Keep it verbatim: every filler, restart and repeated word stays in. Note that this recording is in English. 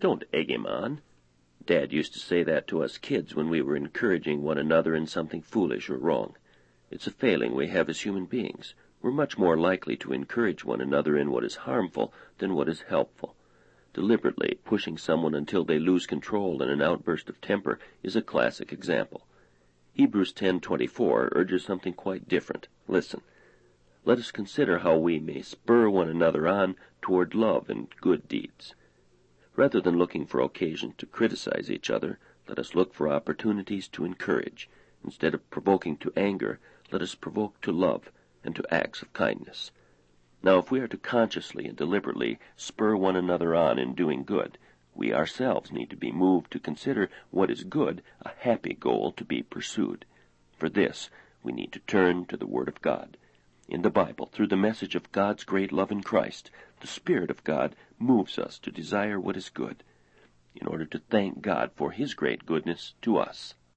Don't egg him on. Dad used to say that to us kids when we were encouraging one another in something foolish or wrong. It's a failing we have as human beings. We're much more likely to encourage one another in what is harmful than what is helpful. Deliberately pushing someone until they lose control in an outburst of temper is a classic example. Hebrews ten twenty-four urges something quite different. Listen. Let us consider how we may spur one another on toward love and good deeds. Rather than looking for occasion to criticize each other, let us look for opportunities to encourage. Instead of provoking to anger, let us provoke to love and to acts of kindness. Now, if we are to consciously and deliberately spur one another on in doing good, we ourselves need to be moved to consider what is good a happy goal to be pursued. For this, we need to turn to the Word of God. In the Bible, through the message of God's great love in Christ, the Spirit of God moves us to desire what is good, in order to thank God for His great goodness to us.